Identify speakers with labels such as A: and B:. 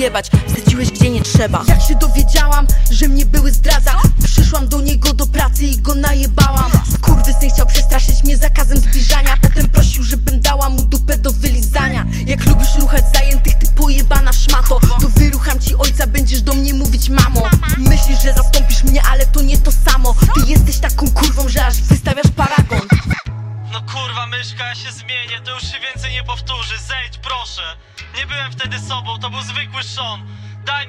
A: jebać. Wsadziłeś gdzie nie trzeba.
B: Jak się dowiedziałam, że mnie były zdradza, przyszłam do niego do pracy i go najebałam. Skurwysyn chciał przestraszyć mnie zakazem zbliżania, potem prosił, żebym dała mu dupę do wylizania. Jak lubisz ruchać zajętych, ty pojebana szmato, to wyrucham ci ojca, będziesz do mnie mówić mamo. Myślisz, że zastąpisz mnie, ale to nie to samo. Ty jesteś taką kurwą, że aż wystawiasz paragon.
C: No kurwa myszka, ja się zmienię, to już się więcej nie powtórzy. Zejdź proszę. Nie byłem wtedy sobą, to był zwykły Sean.